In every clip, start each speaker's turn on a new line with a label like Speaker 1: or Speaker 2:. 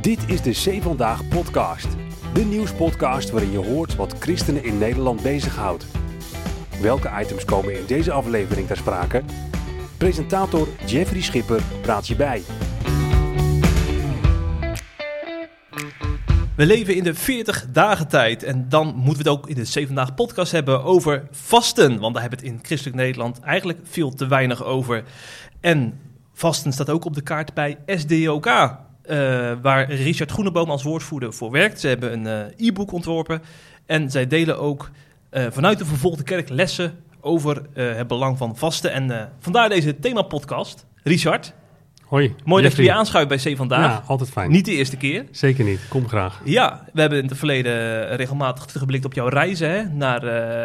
Speaker 1: Dit is de C Vandaag podcast. De nieuwspodcast waarin je hoort wat christenen in Nederland bezighoudt. Welke items komen in deze aflevering ter sprake? Presentator Jeffrey Schipper praat je bij.
Speaker 2: We leven in de 40 dagen tijd en dan moeten we het ook in de 7 Vandaag podcast hebben over vasten. Want daar hebben we het in christelijk Nederland eigenlijk veel te weinig over. En vasten staat ook op de kaart bij SDOK, waar Richard Groeneboom als woordvoerder voor werkt. Ze hebben een e-book ontworpen en zij delen ook vanuit de vervolgde kerk lessen over het belang van vasten. En vandaar deze themapodcast. Richard.
Speaker 3: Hoi.
Speaker 2: Mooi dat je weer aanschuift bij C Vandaag.
Speaker 3: Ja, altijd fijn.
Speaker 2: Niet de eerste keer.
Speaker 3: Zeker niet. Kom graag.
Speaker 2: Ja, we hebben in het verleden regelmatig teruggeblikt op jouw reizen hè, naar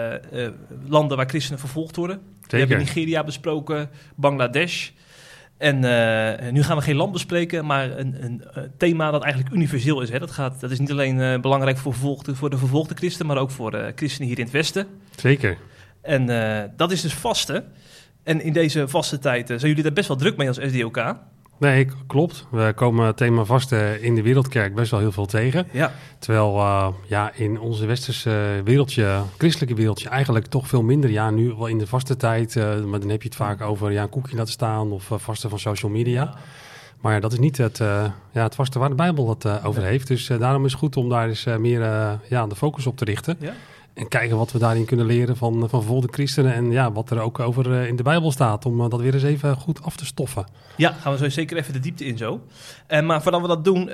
Speaker 2: landen waar christenen vervolgd worden.
Speaker 3: Zeker.
Speaker 2: We hebben Nigeria besproken, Bangladesh. En nu gaan we geen land bespreken, maar een thema dat eigenlijk universeel is. Hè. Dat is niet alleen belangrijk voor de vervolgde christenen, maar ook voor christenen hier in het Westen.
Speaker 3: Zeker.
Speaker 2: En dat is dus vasten. En in deze vaste tijd zijn jullie daar best wel druk mee als SDOK.
Speaker 3: Nee, klopt. We komen het thema vasten in de wereldkerk best wel heel veel tegen.
Speaker 2: Ja.
Speaker 3: Terwijl in onze westerse wereldje, christelijke wereldje, eigenlijk toch veel minder. Ja, nu wel in de vaste tijd, maar dan heb je het vaak over een koekje laten staan of vasten van social media. Ja. Maar ja, dat is niet het vasten waar de Bijbel het over heeft. Dus daarom is het goed om daar eens meer de focus op te richten. Ja. En kijken wat we daarin kunnen leren van vervolgde christenen. En wat er ook over in de Bijbel staat. Om dat weer eens even goed af te stoffen.
Speaker 2: Ja, gaan we zo zeker even de diepte in zo. Maar voordat we dat doen,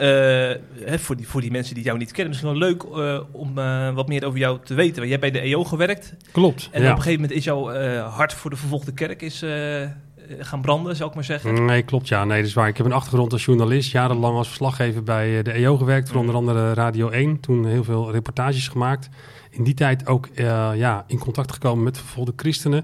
Speaker 2: voor die mensen die jou niet kennen. Misschien wel leuk om wat meer over jou te weten. Want jij hebt bij de EO gewerkt.
Speaker 3: Klopt,
Speaker 2: En op een gegeven moment is jouw hart voor de vervolgde kerk gaan branden, zou ik maar zeggen.
Speaker 3: Nee, klopt. Ja, nee, dat is waar. Ik heb een achtergrond als journalist. Jarenlang als verslaggever bij de EO gewerkt. Voor onder andere Radio 1. Toen heel veel reportages gemaakt. In die tijd ook in contact gekomen met vervolgde christenen.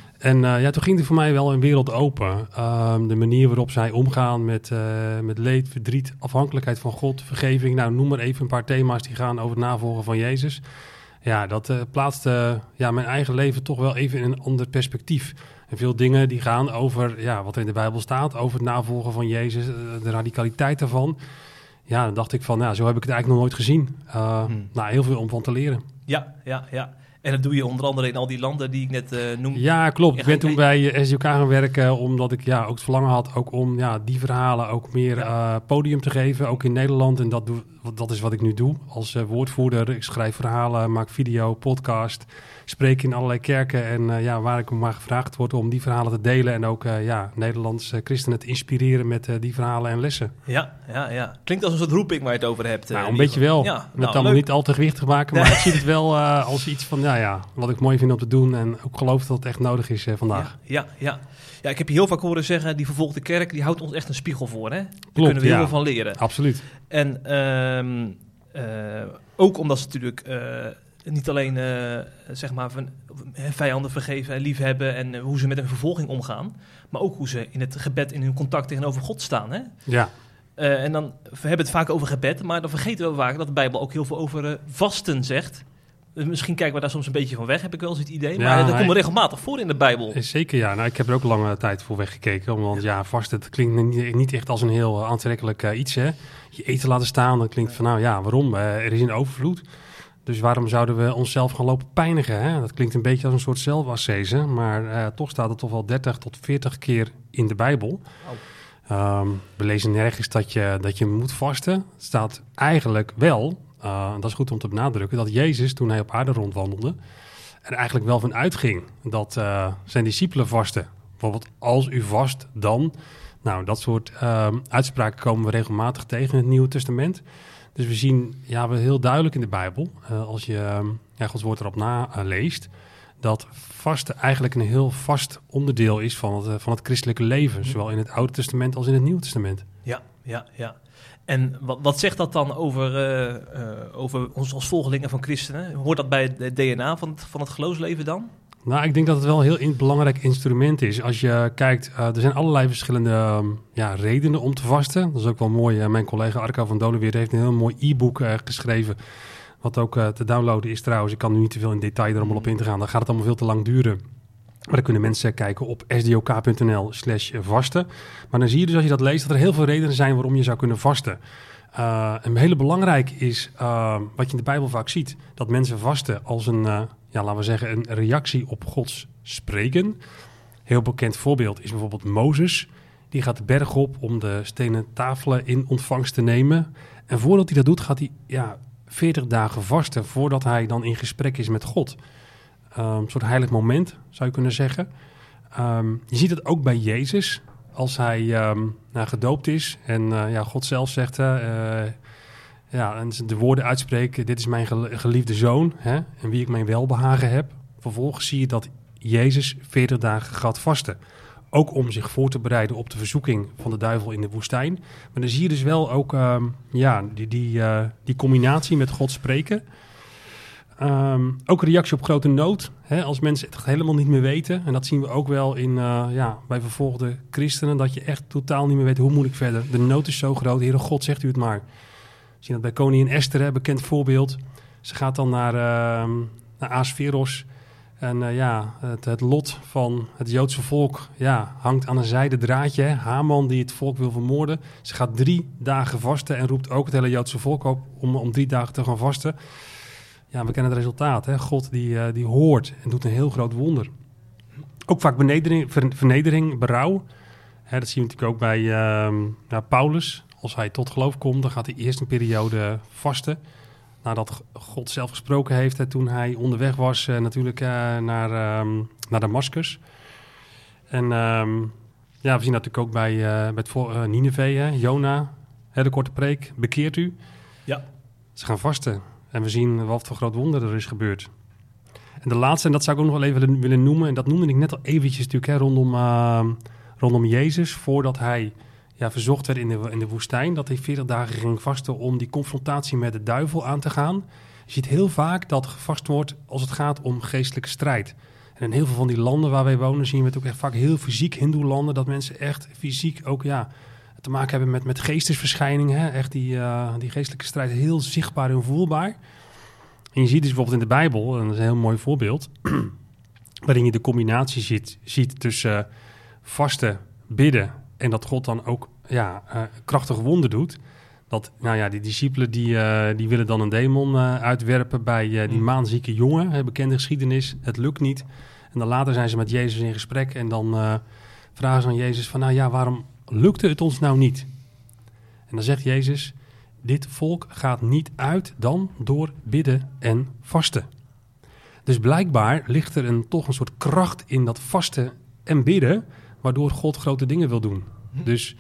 Speaker 3: En toen ging er voor mij wel een wereld open. De manier waarop zij omgaan met leed, verdriet, afhankelijkheid van God, vergeving. Nou, noem maar even een paar thema's die gaan over het navolgen van Jezus. Ja, dat plaatste mijn eigen leven toch wel even in een ander perspectief. En veel dingen die gaan over wat er in de Bijbel staat, over het navolgen van Jezus, de radicaliteit daarvan. Ja, dan dacht ik van, zo heb ik het eigenlijk nog nooit gezien. Heel veel om van te leren.
Speaker 2: Ja. En dat doe je onder andere in al die landen die ik net noemde.
Speaker 3: Ja, klopt. Ik ben toen bij SDOK gaan werken omdat ik ook het verlangen had ook om die verhalen ook meer podium te geven. Ook in Nederland. En dat is wat ik nu doe als woordvoerder. Ik schrijf verhalen, maak video, podcast, spreek in allerlei kerken. En waar ik maar gevraagd word om die verhalen te delen. En ook Nederlandse christenen te inspireren met die verhalen en lessen.
Speaker 2: Ja. Klinkt als een soort roeping waar je het over hebt.
Speaker 3: Nou, een beetje wel. Ja, met allemaal niet al te gewichtig maken. Maar ik zie het wel als iets van, wat ik mooi vind om te doen. En ook geloof dat het echt nodig is vandaag.
Speaker 2: Ja, ik heb je heel vaak horen zeggen, die vervolgde kerk, die houdt ons echt een spiegel voor. Hè? Daar
Speaker 3: Klopt,
Speaker 2: kunnen we heel veel van leren.
Speaker 3: Absoluut.
Speaker 2: En ook omdat ze natuurlijk niet alleen vijanden vergeven en liefhebben en hoe ze met een vervolging omgaan, maar ook hoe ze in het gebed in hun contact tegenover God staan. Hè?
Speaker 3: Ja.
Speaker 2: En dan we hebben het vaak over gebed, maar dan vergeten we vaak dat de Bijbel ook heel veel over vasten zegt. Misschien kijken we daar soms een beetje van weg, heb ik wel eens het idee. Maar dat komt regelmatig voor in de Bijbel.
Speaker 3: Zeker, ja. Nou, ik heb er ook lange tijd voor weggekeken. Want vasten, het klinkt niet echt als een heel aantrekkelijk iets. Hè? Je eten laten staan, dat klinkt van waarom? Er is een overvloed. Dus waarom zouden we onszelf gaan lopen pijnigen? Hè? Dat klinkt een beetje als een soort zelfascese. Maar toch staat het toch wel 30 tot 40 keer in de Bijbel. We lezen nergens dat je moet vasten. Het staat eigenlijk wel... dat is goed om te benadrukken, dat Jezus, toen hij op aarde rondwandelde, er eigenlijk wel van uitging dat zijn discipelen vasten. Bijvoorbeeld, als u vast, dan. Nou, dat soort uitspraken komen we regelmatig tegen in het Nieuwe Testament. Dus we zien heel duidelijk in de Bijbel, als je Gods woord erop naleest, dat vasten eigenlijk een heel vast onderdeel is van het christelijke leven. Zowel in het Oude Testament als in het Nieuwe Testament.
Speaker 2: Ja. En wat zegt dat dan over ons als volgelingen van christenen? Hoort dat bij het DNA van het geloofsleven dan?
Speaker 3: Nou, ik denk dat het wel een heel belangrijk instrument is. Als je kijkt, er zijn allerlei verschillende redenen om te vasten. Dat is ook wel mooi. Mijn collega Arco van Dolenweer heeft een heel mooi e-book geschreven. Wat ook te downloaden is trouwens. Ik kan nu niet te veel in detail er allemaal op in te gaan. Dan gaat het allemaal veel te lang duren. Maar dan kunnen mensen kijken op sdok.nl/vasten. Maar dan zie je dus als je dat leest dat er heel veel redenen zijn waarom je zou kunnen vasten. En heel belangrijk is, wat je in de Bijbel vaak ziet, dat mensen vasten als een, laten we zeggen, een reactie op Gods spreken. Heel bekend voorbeeld is bijvoorbeeld Mozes. Die gaat de berg op om de stenen tafelen in ontvangst te nemen. En voordat hij dat doet, gaat hij 40 dagen vasten voordat hij dan in gesprek is met God. Een soort heilig moment, zou je kunnen zeggen. Je ziet het ook bij Jezus, als hij gedoopt is. En God zelf zegt, en de woorden uitspreken, dit is mijn geliefde zoon, en wie ik mijn welbehagen heb. Vervolgens zie je dat Jezus 40 dagen gaat vasten. Ook om zich voor te bereiden op de verzoeking van de duivel in de woestijn. Maar dan zie je dus wel ook die combinatie met God spreken. Ook reactie op grote nood. Als mensen het helemaal niet meer weten. En dat zien we ook wel bij vervolgde christenen. Dat je echt totaal niet meer weet, hoe moet ik verder? De nood is zo groot. Heere God, zegt u het maar. We zien dat bij koningin Esther, bekend voorbeeld. Ze gaat dan naar Ahasveros. En het lot van het Joodse volk hangt aan een zijden draadje. Haman die het volk wil vermoorden. Ze gaat 3 dagen vasten en roept ook het hele Joodse volk op om 3 dagen te gaan vasten. Ja, we kennen het resultaat. God die hoort en doet een heel groot wonder. Ook vaak vernedering, berouw. Dat zien we natuurlijk ook bij Paulus. Als hij tot geloof komt, dan gaat hij eerst een periode vasten. Nadat God zelf gesproken heeft toen hij onderweg was naar Damascus. En we zien dat natuurlijk ook bij Nineveh, Jona, de korte preek, bekeert u. Ja. Ze gaan vasten en we zien wat voor groot wonder er is gebeurd. En de laatste, en dat zou ik ook nog wel even willen noemen, en dat noemde ik net al eventjes natuurlijk rondom Jezus, voordat hij verzocht werd in de woestijn, dat hij 40 dagen ging vasten om die confrontatie met de duivel aan te gaan. Je ziet heel vaak dat gevast wordt als het gaat om geestelijke strijd. En in heel veel van die landen waar wij wonen zien we het ook echt vaak heel fysiek, hindoelanden, dat mensen echt fysiek ook te maken hebben met geestesverschijningen. Echt die geestelijke strijd heel zichtbaar en voelbaar. En je ziet dus bijvoorbeeld in de Bijbel, en dat is een heel mooi voorbeeld, waarin je de combinatie ziet tussen vasten, bidden en dat God dan ook krachtig wonder doet. Dat die discipelen die willen dan een demon uitwerpen bij die maanzieke jongen. Bekende geschiedenis, het lukt niet. En dan later zijn ze met Jezus in gesprek en dan vragen ze aan Jezus van waarom lukte het ons nou niet? En dan zegt Jezus, dit volk gaat niet uit dan door bidden en vasten. Dus blijkbaar ligt er toch een soort kracht in dat vasten en bidden, waardoor God grote dingen wil doen. Dus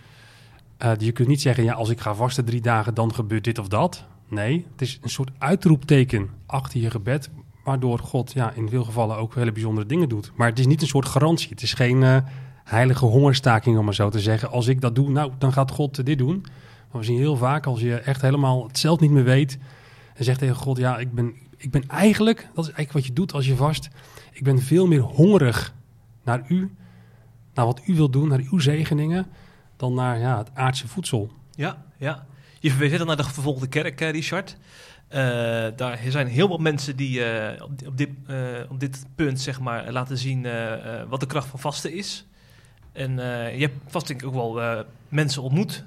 Speaker 3: je kunt niet zeggen, als ik ga vasten 3 dagen, dan gebeurt dit of dat. Nee, het is een soort uitroepteken achter je gebed, waardoor God in veel gevallen ook hele bijzondere dingen doet. Maar het is niet een soort garantie. Het is geen heilige hongerstaking, om maar zo te zeggen. Als ik dat doe, dan gaat God dit doen. Maar we zien heel vaak, als je echt helemaal het zelf niet meer weet en zegt tegen God, ik ben eigenlijk, dat is eigenlijk wat je doet als je vast, ik ben veel meer hongerig naar u, naar wat u wilt doen, naar uw zegeningen, dan naar het aardse voedsel.
Speaker 2: Ja. Je verwees dan naar de vervolgde kerk, Richard. Daar zijn heel veel mensen die op dit punt zeg maar laten zien wat de kracht van vasten is. En je hebt vast denk ik ook wel mensen ontmoet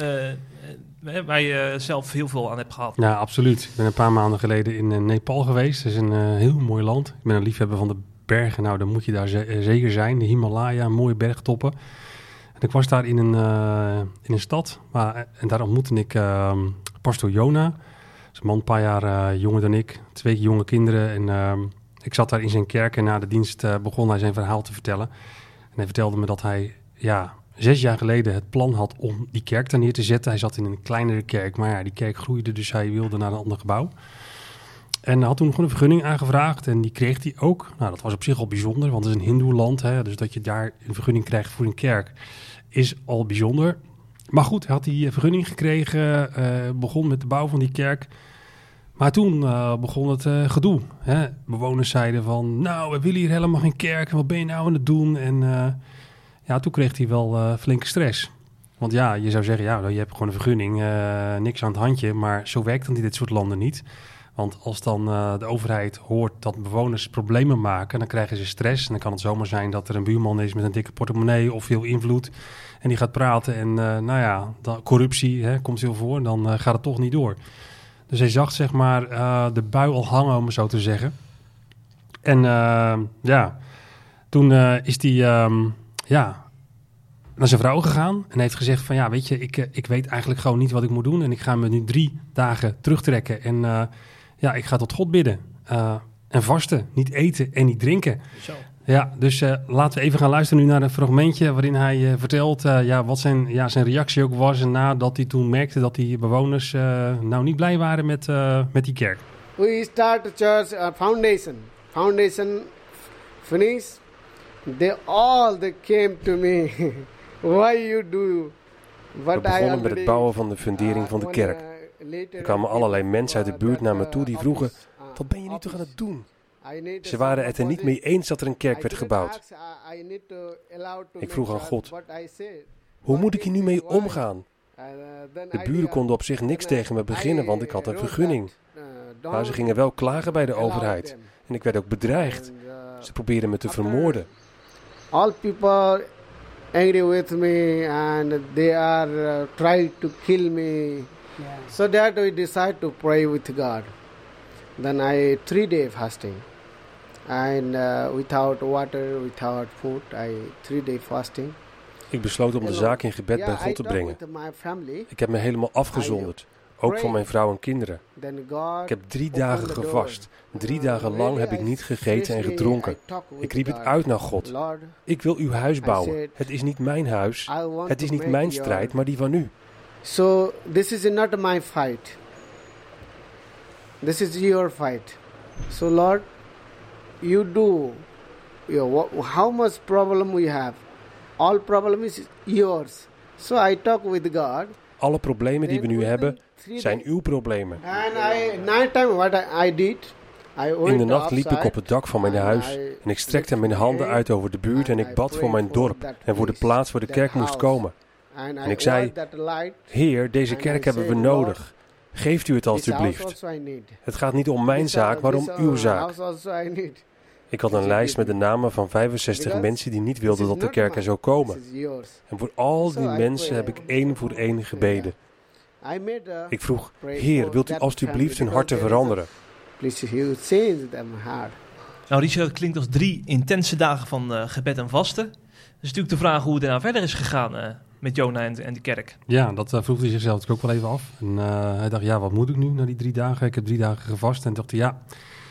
Speaker 2: waar je zelf heel veel aan hebt gehad.
Speaker 3: Ja, absoluut. Ik ben een paar maanden geleden in Nepal geweest. Het is een heel mooi land. Ik ben een liefhebber van de bergen. Nou, dan moet je daar zeker zijn. De Himalaya, mooie bergtoppen. En ik was daar in een stad. En daar ontmoette ik pastor Jona. Dat is een man, een paar jaar jonger dan ik. 2 jonge kinderen. En ik zat daar in zijn kerk. En na de dienst begon hij zijn verhaal te vertellen. En hij vertelde me dat hij 6 jaar geleden het plan had om die kerk daar neer te zetten. Hij zat in een kleinere kerk, maar die kerk groeide, dus hij wilde naar een ander gebouw. En hij had toen gewoon een vergunning aangevraagd en die kreeg hij ook. Nou, dat was op zich al bijzonder, want het is een hindoeland, dus dat je daar een vergunning krijgt voor een kerk is al bijzonder. Maar goed, hij had die vergunning gekregen, begon met de bouw van die kerk. Maar toen begon het gedoe. Bewoners zeiden van, we willen hier helemaal geen kerk, wat ben je nou aan het doen? En toen kreeg hij wel flinke stress. Want je zou zeggen, je hebt gewoon een vergunning, niks aan het handje. Maar zo werkt dan in dit soort landen niet. Want als dan de overheid hoort dat bewoners problemen maken, dan krijgen ze stress. En dan kan het zomaar zijn dat er een buurman is met een dikke portemonnee of veel invloed. En die gaat praten en corruptie komt veel voor. Dan gaat het toch niet door. Dus hij zag zeg maar de bui al hangen, om het zo te zeggen. En toen is hij naar zijn vrouw gegaan en heeft gezegd van ja, weet je, ik weet eigenlijk gewoon niet wat ik moet doen. En ik ga me nu 3 dagen terugtrekken en ik ga tot God bidden. En vasten, niet eten en niet drinken.
Speaker 2: Zo.
Speaker 3: Ja, dus laten we even gaan luisteren nu naar een fragmentje waarin hij vertelt wat zijn reactie ook was nadat hij toen merkte dat die bewoners niet blij waren met die kerk.
Speaker 4: We start a church foundation finish. They came to me. Why you do?
Speaker 5: We begonnen met het bouwen van de fundering van de kerk. Er kwamen allerlei mensen uit de buurt naar me toe die vroegen, wat ben je nu toch aan het doen? Ze waren het er niet mee eens dat er een kerk werd gebouwd. Ik vroeg aan God, hoe moet ik hier nu mee omgaan? De buren konden op zich niks tegen me beginnen, want ik had een vergunning. Maar ze gingen wel klagen bij de overheid. En ik werd ook bedreigd. Ze probeerden me te vermoorden.
Speaker 4: All people angry with me and they are trying to kill me. Yeah. So that we decide to pray with God. Then 3-day fasting. And without water, without food, 3-day fasting.
Speaker 5: Ik besloot om de zaak in gebed bij God te brengen. Ik heb me helemaal afgezonderd. Ook van mijn vrouw en kinderen. Ik heb 3 dagen gevast. 3 dagen lang heb ik niet gegeten en gedronken. Ik riep het uit naar God. Ik wil uw huis bouwen. Het is niet mijn huis. Het is niet mijn strijd, maar die van u.
Speaker 4: So this is not my fight. This is your fight. So Lord, you do. How much problem we have? All problem is yours. So I talk with God.
Speaker 5: Alle problemen die we nu hebben, zijn uw problemen. In de nacht liep ik op het dak van mijn huis en ik strekte mijn handen uit over de buurt en ik bad voor mijn dorp en voor de plaats waar de kerk moest komen. En ik zei, Heer, deze kerk hebben we nodig. Geeft u het alstublieft. Het gaat niet om mijn zaak, maar om uw zaak. Ik had een lijst met de namen van 65 mensen die niet wilden dat de kerk er zou komen. En voor al die mensen heb ik 1 voor 1 gebeden. Ik vroeg, Heer, wilt u alstublieft hun harten veranderen?
Speaker 2: Nou, Richard, dat klinkt als 3 intense dagen van gebed en vasten. Dus natuurlijk de vraag hoe het daarna verder is gegaan met Jona en de kerk.
Speaker 3: Ja, dat vroeg hij zichzelf natuurlijk ook wel even af. En hij dacht, ja, wat moet ik nu na die 3 dagen? Ik heb 3 dagen gevast en dacht, ja...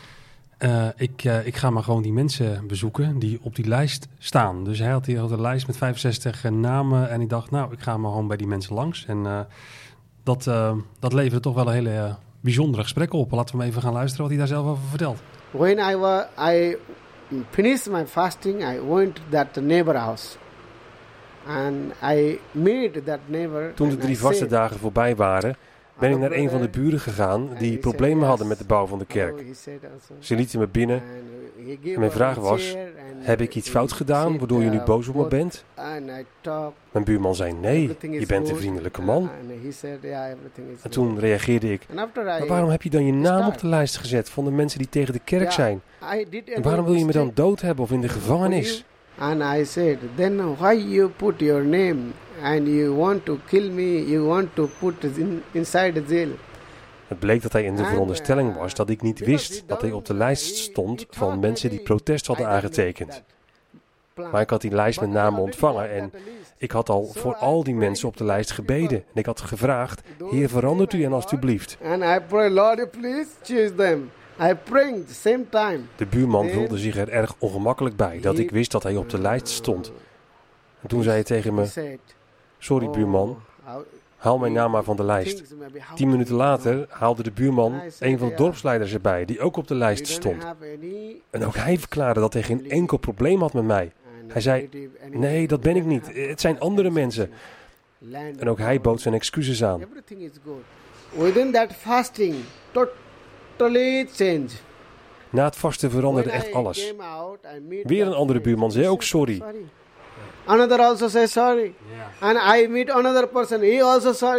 Speaker 3: Ik ga maar gewoon die mensen bezoeken die op die lijst staan. Dus hij had hier een lijst met 65 namen en ik dacht, nou, ik ga maar gewoon bij die mensen langs. En dat leverde toch wel een hele bijzondere gesprek op. Laten we hem even gaan luisteren wat hij daar zelf over vertelt.
Speaker 4: When I finished my fasting, I went to that neighbor house. And I met that neighbor.
Speaker 5: Toen de 3 vaste dagen voorbij waren, ben ik naar een van de buren gegaan die problemen hadden met de bouw van de kerk. Ze lieten me binnen en mijn vraag was, heb ik iets fout gedaan waardoor je nu boos op me bent? Mijn buurman zei, nee, je bent een vriendelijke man. En toen reageerde ik, maar waarom heb je dan je naam op de lijst gezet van de mensen die tegen de kerk zijn? En waarom wil je me dan dood hebben of in de gevangenis?
Speaker 4: And I said, then why you put your name and you want to kill me, you want to put it inside the jail?
Speaker 5: Het bleek dat hij in de veronderstelling was dat ik niet wist dat hij op de lijst stond van mensen die protest hadden aangetekend. Maar ik had die lijst met namen ontvangen en ik had al voor al die mensen op de lijst gebeden. En ik had gevraagd, Heer, verandert u hen alstublieft.
Speaker 4: And I pray, Lord, please choose them. I prayed the same time.
Speaker 5: De buurman voelde zich er erg ongemakkelijk bij dat ik wist dat hij op de lijst stond. En toen zei hij tegen me, sorry buurman, haal mijn naam maar van de lijst. 10 minuten later haalde de buurman een van de dorpsleiders erbij die ook op de lijst stond. En ook hij verklaarde dat hij geen enkel probleem had met mij. Hij zei, nee, dat ben ik niet. Het zijn andere mensen. En ook hij bood zijn excuses aan.
Speaker 4: Within that fasting, totally changed.
Speaker 5: Na het vasten veranderde echt alles. Weer een andere buurman zei ook sorry.
Speaker 4: Another also says sorry. And I meet another person, he also sorry.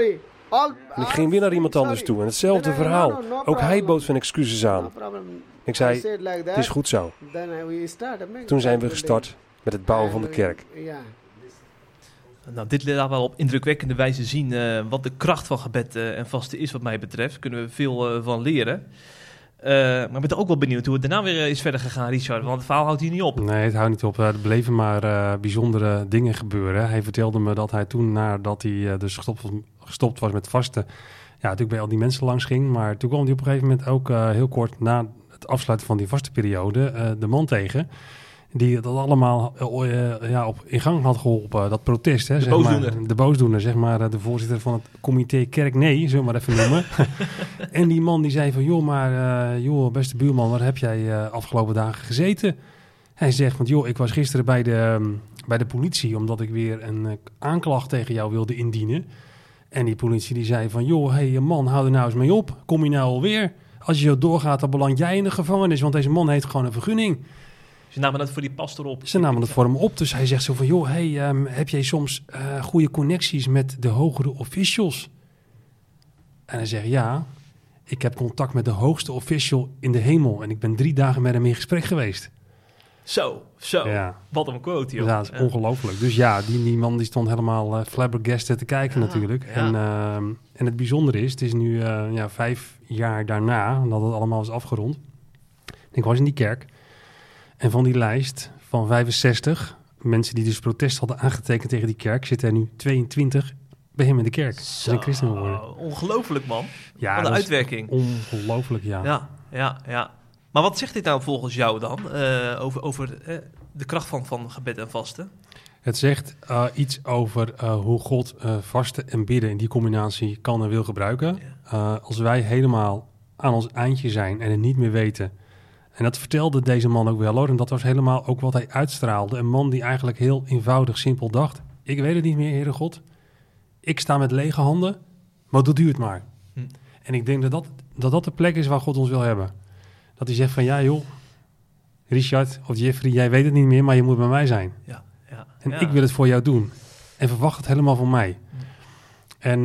Speaker 5: En ik ging weer naar iemand anders toe en hetzelfde verhaal. Ook hij bood zijn excuses aan. Ik zei, het is goed zo. Toen zijn we gestart met het bouwen van de kerk.
Speaker 2: Nou, dit laat wel op indrukwekkende wijze zien wat de kracht van gebed en vasten is wat mij betreft. Daar kunnen we veel van leren. Maar ik ben ook wel benieuwd hoe het daarna weer is verder gegaan, Richard. Want het verhaal houdt hier niet op.
Speaker 3: Nee, het houdt niet op. Er bleven maar bijzondere dingen gebeuren. Hij vertelde me dat hij toen, nadat hij dus gestopt was met vasten, ja, natuurlijk bij al die mensen langs ging. Maar toen kwam hij op een gegeven moment ook heel kort na het afsluiten van die vastenperiode de man tegen, die dat allemaal in gang had geholpen, dat protest. Hè, de boosdoener, zeg maar, de voorzitter van het comité Kerk Nee, zullen we maar even noemen. En die man die zei van, joh, beste buurman, waar heb jij afgelopen dagen gezeten? Hij zegt van, joh, ik was gisteren bij de politie, omdat ik weer een aanklacht tegen jou wilde indienen. En die politie die zei van, joh, hey man, hou er nou eens mee op. Kom je nou alweer? Als je zo doorgaat, dan beland jij in de gevangenis, want deze man heeft gewoon een vergunning.
Speaker 2: Ze namen dat voor die pastor op.
Speaker 3: Ze namen het voor hem op. Dus hij zegt zo van, joh, heb jij soms goede connecties met de hogere officials? En hij zegt, ja, ik heb contact met de hoogste official in de hemel. En ik ben 3 dagen met hem in gesprek geweest.
Speaker 2: Zo. Ja. Wat een quote, joh.
Speaker 3: Ja, dat is ongelooflijk. Dus ja, die man die stond helemaal flabbergasted te kijken natuurlijk. Ja. En het bijzondere is, het is nu 5 jaar daarna, dat het allemaal is afgerond. Ik was in die kerk. En van die lijst van 65 mensen die dus protest hadden aangetekend tegen die kerk, zitten er nu 22 bij hem in de kerk. Ze zijn christen geworden.
Speaker 2: Ongelooflijk, man.
Speaker 3: Ja,
Speaker 2: wat een uitwerking.
Speaker 3: Ongelooflijk, ja.
Speaker 2: Ja. Maar wat zegt dit nou volgens jou dan over de kracht van gebed en vasten?
Speaker 3: Het zegt iets over hoe God vasten en bidden in die combinatie kan en wil gebruiken. Ja. Als wij helemaal aan ons eindje zijn en het niet meer weten. En dat vertelde deze man ook wel, hoor. En dat was helemaal ook wat hij uitstraalde. Een man die eigenlijk heel eenvoudig, simpel dacht. Ik weet het niet meer, Heere God. Ik sta met lege handen, maar doet u het maar. En ik denk dat de plek is waar God ons wil hebben. Dat hij zegt van, ja joh, Richard of Jeffrey, jij weet het niet meer, maar je moet bij mij zijn.
Speaker 2: Ja.
Speaker 3: En ik wil het voor jou doen. En verwacht het helemaal van mij. En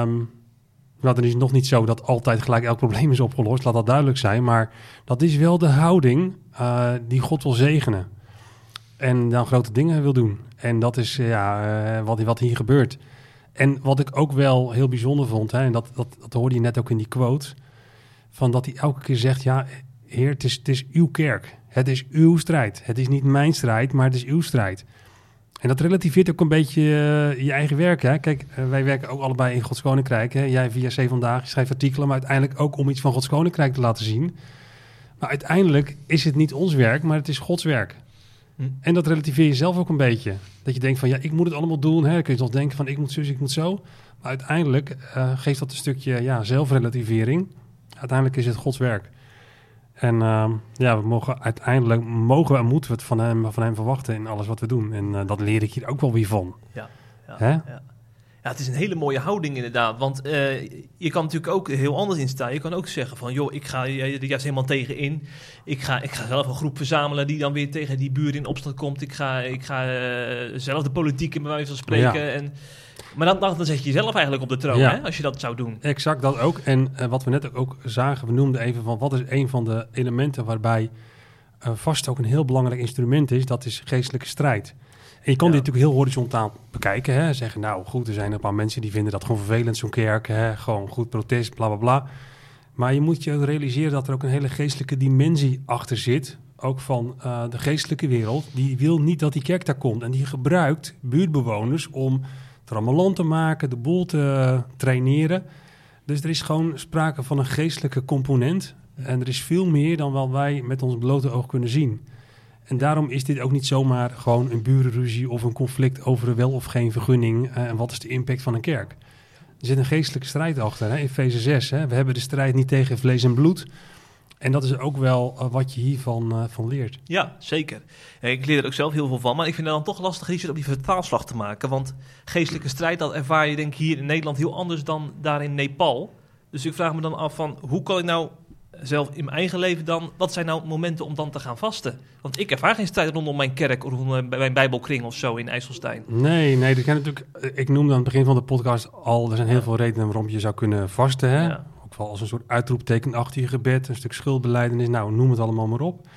Speaker 3: dan is het nog niet zo dat altijd gelijk elk probleem is opgelost. Laat dat duidelijk zijn. Maar dat is wel de houding die God wil zegenen. En dan grote dingen wil doen. En dat is wat hier gebeurt. En wat ik ook wel heel bijzonder vond, hè, en dat hoorde je net ook in die quote, van dat hij elke keer zegt, ja, Heer, het is uw kerk. Het is uw strijd. Het is niet mijn strijd, maar het is uw strijd. En dat relativeert ook een beetje je eigen werk. Hè? Kijk, wij werken ook allebei in Gods Koninkrijk. Hè? Jij via 7 Vandaag, je schrijft artikelen, maar uiteindelijk ook om iets van Gods Koninkrijk te laten zien. Maar uiteindelijk is het niet ons werk, maar het is Gods werk. En dat relativeer je zelf ook een beetje. Dat je denkt van, ja, ik moet het allemaal doen. Hè? Dan kun je toch denken van, ik moet zus, ik moet zo. Maar uiteindelijk geeft dat een stukje zelfrelativering. Uiteindelijk is het Gods werk. En we moeten we het van hem verwachten in alles wat we doen. En dat leer ik hier ook wel weer van.
Speaker 2: Ja, het is een hele mooie houding inderdaad. Want je kan natuurlijk ook heel anders in staan. Je kan ook zeggen van, joh, ik ga er juist helemaal tegen in. Ik ga zelf een groep verzamelen die dan weer tegen die buren in opstand komt. Ik ga zelf de politiek in bij wijze van spreken. Ja. Maar dan zet je jezelf eigenlijk op de troon, hè, als je dat zou doen. Exact,
Speaker 3: dat ook. En wat we net ook zagen, we noemden even van, wat is een van de elementen waarbij vast ook een heel belangrijk instrument is, dat is geestelijke strijd. En je kan dit natuurlijk heel horizontaal bekijken. Hè? Zeggen, nou goed, er zijn een paar mensen die vinden dat gewoon vervelend, zo'n kerk. Hè? Gewoon goed protest, bla bla bla. Maar je moet je realiseren dat er ook een hele geestelijke dimensie achter zit. Ook van de geestelijke wereld. Die wil niet dat die kerk daar komt. En die gebruikt buurtbewoners om trammeland te maken, de boel te traineren. Dus er is gewoon sprake van een geestelijke component. En er is veel meer dan wat wij met ons blote oog kunnen zien. En daarom is dit ook niet zomaar gewoon een burenruzie of een conflict over wel of geen vergunning. En wat is de impact van een kerk? Er zit een geestelijke strijd achter, hè? Efeze 6. Hè? We hebben de strijd niet tegen vlees en bloed. En dat is ook wel wat je hiervan van leert.
Speaker 2: Ja, zeker. Ik leer er ook zelf heel veel van. Maar ik vind het dan toch lastig, Richard, om die vertaalslag te maken. Want geestelijke strijd, dat ervaar je denk ik hier in Nederland heel anders dan daar in Nepal. Dus ik vraag me dan af van, hoe kan ik nou zelf in mijn eigen leven dan, wat zijn nou momenten om dan te gaan vasten? Want ik ervaar geen strijd rondom mijn kerk of rondom mijn bijbelkring of zo in IJsselstein.
Speaker 3: Nee, er zijn natuurlijk, ik noemde aan het begin van de podcast al, er zijn heel veel redenen waarom je zou kunnen vasten. Hè? Ja. Ook wel als een soort uitroepteken achter je gebed, een stuk schuldbelijdenis, nou noem het allemaal maar op.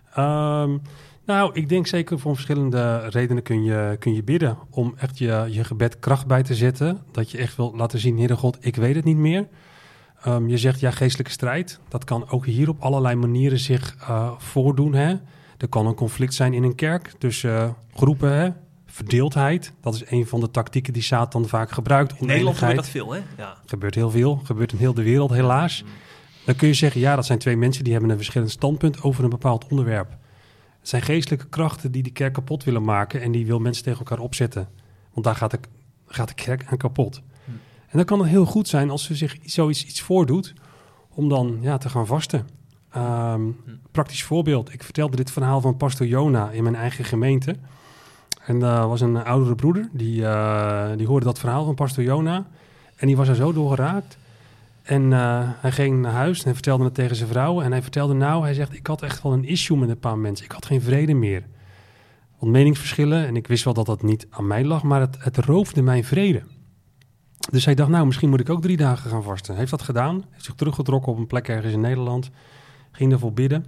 Speaker 3: Nou, ik denk zeker voor verschillende redenen kun je bidden om echt je gebed kracht bij te zetten. Dat je echt wil laten zien, Heere God, ik weet het niet meer. Je zegt, ja, geestelijke strijd. Dat kan ook hier op allerlei manieren zich voordoen. Hè? Er kan een conflict zijn in een kerk tussen groepen, hè? Verdeeldheid. Dat is een van de tactieken die Satan vaak gebruikt.
Speaker 2: In Nederland gebeurt dat veel, hè? Ja.
Speaker 3: Gebeurt heel veel. Gebeurt in heel de wereld, helaas. Dan kun je zeggen, ja, dat zijn twee mensen die hebben een verschillend standpunt over een bepaald onderwerp. Het zijn geestelijke krachten die de kerk kapot willen maken en die wil mensen tegen elkaar opzetten. Want daar gaat de kerk aan kapot. En dan kan het heel goed zijn als er zich iets voordoet om dan te gaan vasten. Praktisch voorbeeld. Ik vertelde dit verhaal van pastor Jona in mijn eigen gemeente. En er was een oudere broeder die hoorde dat verhaal van pastor Jona. En die was er zo door geraakt. En hij ging naar huis en hij vertelde het tegen zijn vrouw. En hij vertelde hij zegt, ik had echt wel een issue met een paar mensen. Ik had geen vrede meer. Want meningsverschillen, en ik wist wel dat dat niet aan mij lag, maar het roofde mijn vrede. Dus hij dacht, misschien moet ik ook 3 dagen gaan vasten. Hij heeft dat gedaan, heeft zich teruggetrokken op een plek ergens in Nederland. Ging ervoor bidden.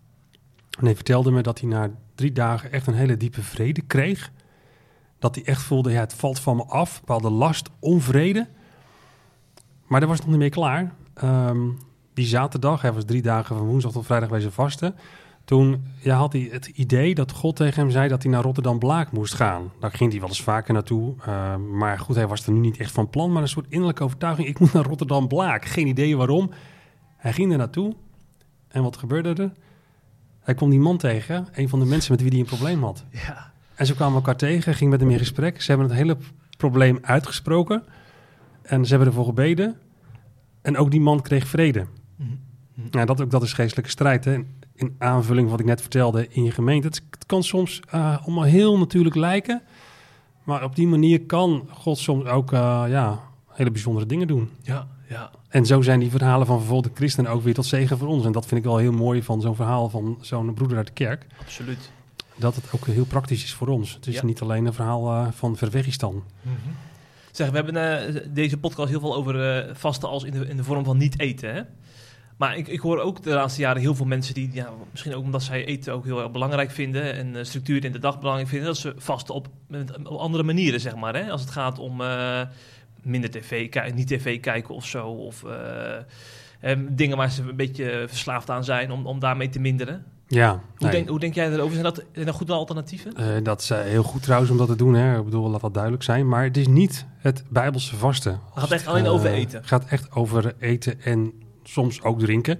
Speaker 3: En hij vertelde me dat hij na 3 dagen echt een hele diepe vrede kreeg. Dat hij echt voelde, het valt van me af. Bepaalde last, onvrede. Maar daar was het nog niet mee klaar. Die zaterdag, hij was 3 dagen van woensdag tot vrijdag wezen vasten. Toen had hij het idee dat God tegen hem zei dat hij naar Rotterdam-Blaak moest gaan. Daar ging hij wel eens vaker naartoe. Maar goed, hij was er nu niet echt van plan. Maar een soort innerlijke overtuiging, ik moet naar Rotterdam-Blaak. Geen idee waarom. Hij ging er naartoe. En wat gebeurde er? Hij kwam die man tegen, een van de mensen met wie hij een probleem had.
Speaker 2: Ja.
Speaker 3: En ze kwamen elkaar tegen, ging met hem in gesprek. Ze hebben het hele probleem uitgesproken. En ze hebben ervoor gebeden. En ook die man kreeg vrede. Nou, dat is geestelijke strijd, hè? In aanvulling van wat ik net vertelde in je gemeente. Het kan soms allemaal heel natuurlijk lijken. Maar op die manier kan God soms ook hele bijzondere dingen doen.
Speaker 2: Ja.
Speaker 3: En zo zijn die verhalen van vervolgde christenen ook weer tot zegen voor ons. En dat vind ik wel heel mooi van zo'n verhaal van zo'n broeder uit de kerk.
Speaker 2: Absoluut.
Speaker 3: Dat het ook heel praktisch is voor ons. Het is niet alleen een verhaal van Verwegistan.
Speaker 2: Zeg, we hebben deze podcast heel veel over vasten als in de vorm van niet eten, hè? Maar ik hoor ook de laatste jaren heel veel mensen die, misschien ook omdat zij eten ook heel erg belangrijk vinden en structuur in de dag belangrijk vinden, dat ze vasten op andere manieren, zeg maar. Hè? Als het gaat om minder niet tv kijken of zo, of dingen waar ze een beetje verslaafd aan zijn om daarmee te minderen.
Speaker 3: Ja.
Speaker 2: Hoe denk jij erover? Zijn dat goede alternatieven?
Speaker 3: Dat is heel goed trouwens om dat te doen. Hè? Ik bedoel, laat dat duidelijk zijn. Maar het is niet het Bijbelse vasten.
Speaker 2: Het gaat echt alleen over eten.
Speaker 3: Het gaat echt over eten en soms ook drinken.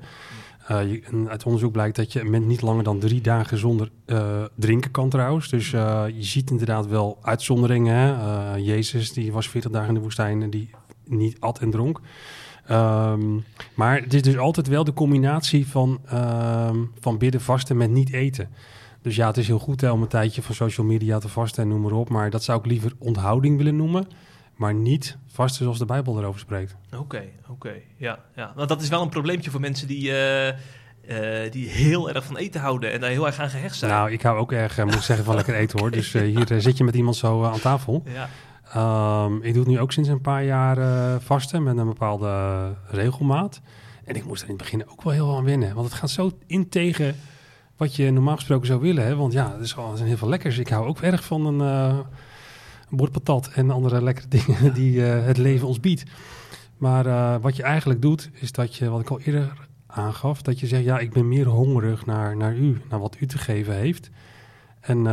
Speaker 3: Uit onderzoek blijkt dat je niet langer dan 3 dagen zonder drinken kan trouwens. Dus je ziet inderdaad wel uitzonderingen. Hè? Jezus die was 40 dagen in de woestijn en die niet at en dronk. Maar het is dus altijd wel de combinatie van bidden, vasten met niet eten. Dus het is heel goed om een tijdje van social media te vasten en noem maar op. Maar dat zou ik liever onthouding willen noemen. Maar niet vasten zoals de Bijbel erover spreekt.
Speaker 2: Oké. Ja. Want dat is wel een probleempje voor mensen die heel erg van eten houden en daar heel erg aan gehecht zijn.
Speaker 3: Nou, ik hou ook erg, moet ik zeggen, van lekker eten hoor. Dus hier zit je met iemand zo aan tafel.
Speaker 2: Ja.
Speaker 3: Ik doe het nu ook sinds een paar jaar vasten met een bepaalde regelmaat. En ik moest er in het begin ook wel heel aan wennen. Want het gaat zo in tegen wat je normaal gesproken zou willen. Hè? Want er zijn heel veel lekkers. Ik hou ook erg van een bord patat en andere lekkere dingen die het leven ons biedt. Maar wat je eigenlijk doet, is dat je, wat ik al eerder aangaf, dat je zegt, ik ben meer hongerig naar u, naar wat u te geven heeft. En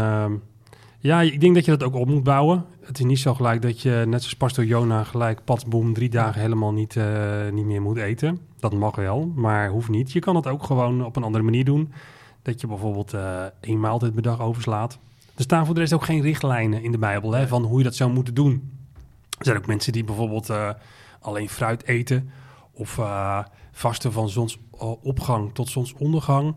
Speaker 3: ik denk dat je dat ook op moet bouwen. Het is niet zo gelijk dat je, net zoals pastor Jona, gelijk patsboom 3 dagen helemaal niet meer moet eten. Dat mag wel, maar hoeft niet. Je kan het ook gewoon op een andere manier doen. Dat je bijvoorbeeld 1 maaltijd per dag overslaat. Er staan voor de rest ook geen richtlijnen in de Bijbel hè, van hoe je dat zou moeten doen. Er zijn ook mensen die bijvoorbeeld alleen fruit eten of vasten van zonsopgang tot zonsondergang.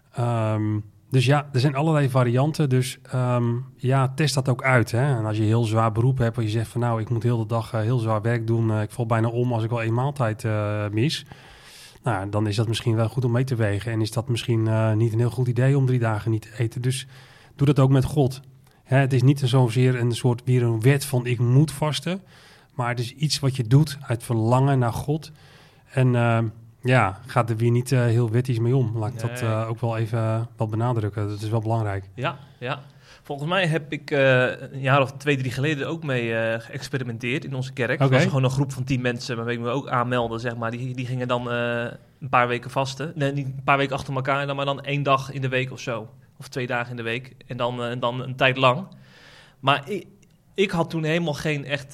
Speaker 3: Dus er zijn allerlei varianten. Dus test dat ook uit. Hè? En als je heel zwaar beroep hebt, waar je zegt van ik moet heel de dag heel zwaar werk doen. Ik val bijna om als ik al 1 maaltijd mis. Nou, dan is dat misschien wel goed om mee te wegen. En is dat misschien niet een heel goed idee om 3 dagen niet te eten. Dus doe dat ook met God. Het is niet zozeer een soort weer een wet van ik moet vasten. Maar het is iets wat je doet uit verlangen naar God. En ga er weer niet heel wettisch mee om. Laat ik dat ook wel even wat benadrukken. Dat is wel belangrijk.
Speaker 2: Ja. Volgens mij heb ik een jaar of 2, 3 geleden ook mee geëxperimenteerd in onze kerk. Er was gewoon een groep van 10 mensen waarmee ik me ook aanmelden, zeg maar. Die gingen dan een paar weken vasten. Nee, niet een paar weken achter elkaar, maar dan 1 dag in de week of zo. Of 2 dagen in de week. En dan een tijd lang. Maar ik had toen helemaal geen echt...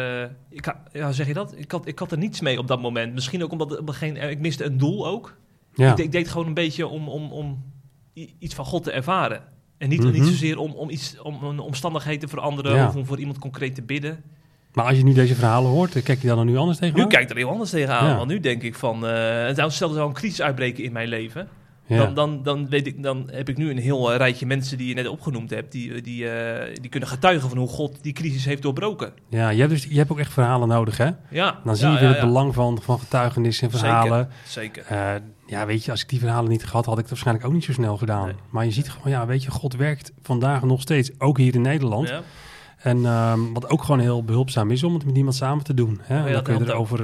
Speaker 2: zeg je dat? Ik had er niets mee op dat moment. Misschien ook omdat ik miste een doel ook. Ja. Ik deed gewoon een beetje om iets van God te ervaren. En niet zozeer om een omstandigheid te veranderen of om voor iemand concreet te bidden. Maar
Speaker 3: als je nu deze verhalen hoort, kijk je dan nu anders tegenaan?
Speaker 2: Nu kijk ik er heel anders tegenaan. Ja. Want nu denk ik van... stel er zou een crisis uitbreken in mijn leven... Ja. Dan heb ik nu een heel rijtje mensen die je net opgenoemd hebt... die kunnen getuigen van hoe God die crisis heeft doorbroken.
Speaker 3: Ja, je hebt ook echt verhalen nodig, hè?
Speaker 2: Ja.
Speaker 3: Dan zie je weer het belang van getuigenissen en verhalen.
Speaker 2: Zeker.
Speaker 3: Weet je, als ik die verhalen niet gehad had ik het waarschijnlijk ook niet zo snel gedaan. Nee. Maar je ziet gewoon, weet je, God werkt vandaag nog steeds, ook hier in Nederland. Ja. En wat ook gewoon heel behulpzaam is om het met iemand samen te doen. Hè? Dan kun je erover...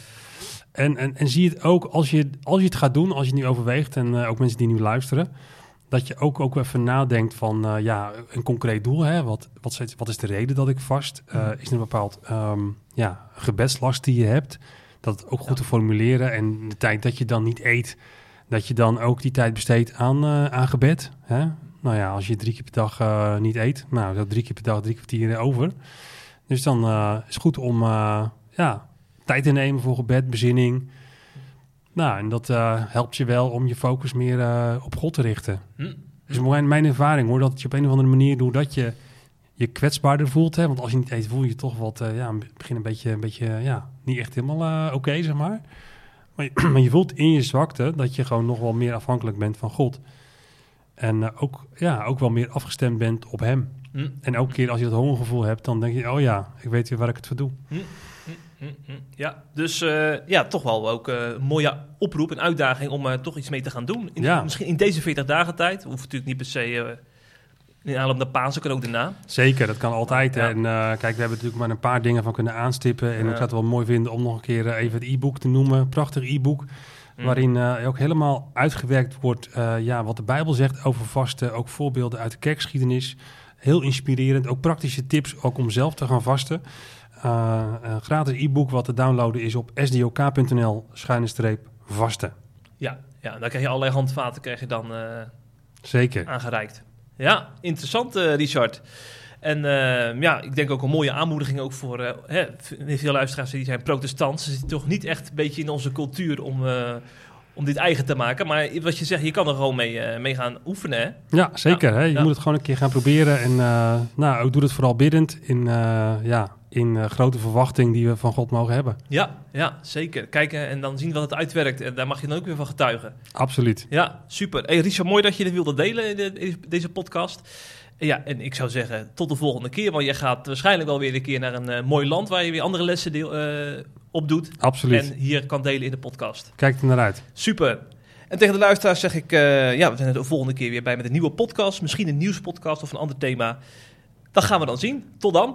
Speaker 3: En zie het ook als je het gaat doen, als je het nu overweegt... en ook mensen die nu luisteren... dat je ook even nadenkt van een concreet doel. Hè? Wat is de reden dat ik vast? Is er een bepaald gebedslast die je hebt? Dat ook goed te formuleren. En de tijd dat je dan niet eet... dat je dan ook die tijd besteedt aan gebed. Hè? Nou ja, als je 3 keer per dag niet eet... nou, zo 3 keer per dag 3 kwartier over. Dus dan is het goed om... tijd te nemen voor gebed, bezinning. Nou, en dat helpt je wel om je focus meer op God te richten. Dus mijn ervaring hoor, dat je op een of andere manier doordat je je kwetsbaarder voelt. Hè? Want als je niet eet, voel je toch wat, begin een beetje niet echt helemaal oké, zeg maar. Maar je voelt in je zwakte dat je gewoon nog wel meer afhankelijk bent van God. En ook wel meer afgestemd bent op hem. En elke keer als je dat hongergevoel hebt, dan denk je, ik weet weer waar ik het voor doe.
Speaker 2: Ja, dus toch wel ook een mooie oproep en uitdaging om toch iets mee te gaan doen. Misschien in deze 40 dagen tijd. Hoeft natuurlijk niet per se in aanloop naar Pasen, kan ook daarna.
Speaker 3: Zeker, dat kan altijd. Ja. En kijk, we hebben natuurlijk maar een paar dingen van kunnen aanstippen. En ik zou het wel mooi vinden om nog een keer even het e-book te noemen. Prachtig e-book. Waarin ook helemaal uitgewerkt wordt wat de Bijbel zegt over vasten. Ook voorbeelden uit de kerkgeschiedenis. Heel inspirerend. Ook praktische tips ook om zelf te gaan vasten. Een gratis e-book wat te downloaden is op sdok.nl/vasten.
Speaker 2: Ja, dan krijg je allerlei handvaten
Speaker 3: Zeker
Speaker 2: aangereikt. Ja, interessant Richard. En ik denk ook een mooie aanmoediging ook voor veel luisteraars die zijn protestants. Ze zitten toch niet echt een beetje in onze cultuur om dit eigen te maken. Maar wat je zegt, je kan er gewoon mee gaan oefenen. Hè?
Speaker 3: Ja, zeker. Hè? Je moet het gewoon een keer gaan proberen. En ook doe het vooral biddend in grote verwachting die we van God mogen hebben.
Speaker 2: Ja, zeker. Kijken en dan zien wat het uitwerkt. En daar mag je dan ook weer van getuigen.
Speaker 3: Absoluut.
Speaker 2: Ja, super. Hey Richard, mooi dat je dit wilde delen in deze podcast. Ja, en ik zou zeggen, tot de volgende keer. Want je gaat waarschijnlijk wel weer een keer naar een mooi land waar je weer andere lessen opdoet.
Speaker 3: Absoluut.
Speaker 2: En hier kan delen in de podcast.
Speaker 3: Kijk er naar uit.
Speaker 2: Super. En tegen de luisteraars zeg ik, we zijn er de volgende keer weer bij met een nieuwe podcast. Misschien een nieuwspodcast of een ander thema. Dat gaan we dan zien. Tot dan.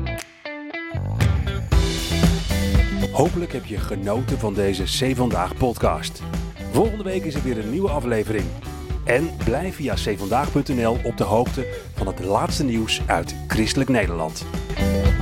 Speaker 1: Hopelijk heb je genoten van deze C Vandaag podcast. Volgende week is er weer een nieuwe aflevering. En blijf via cvandaag.nl op de hoogte van het laatste nieuws uit Christelijk Nederland.